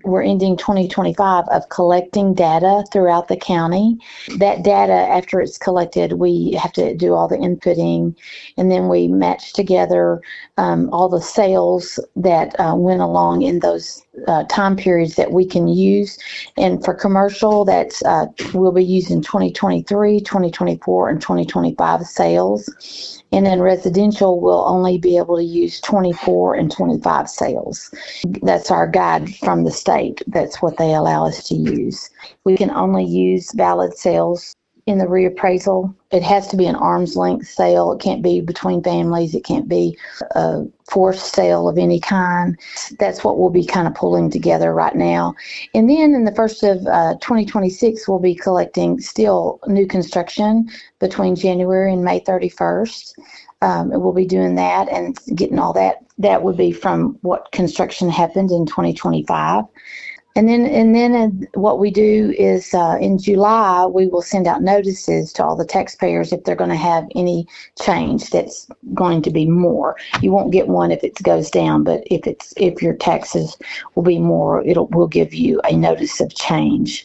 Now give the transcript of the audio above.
we're ending 2025 of collecting data throughout the county. That data, after it's collected, we have to do all the inputting, and then we match together all the sales that went along in those time periods that we can use. And for commercial, that's we'll be using 2023, 2024, and 2025 sales. And then residential, we'll only be able to use 24 and 25 sales. That's our guide from the state. That's what they allow us to use. We can only use valid sales in the reappraisal. It has to be an arm's length sale. It can't be between families. It can't be a forced sale of any kind. That's what we'll be kind of pulling together right now. And then in the first of 2026, we'll be collecting still new construction between January and May 31st. We'll be doing that and getting all that. That would be from what construction happened in 2025. And then what we do is in July, we will send out notices to all the taxpayers if they're going to have any change that's going to be more. You won't get one if it goes down, but if your taxes will be more, we'll give you a notice of change.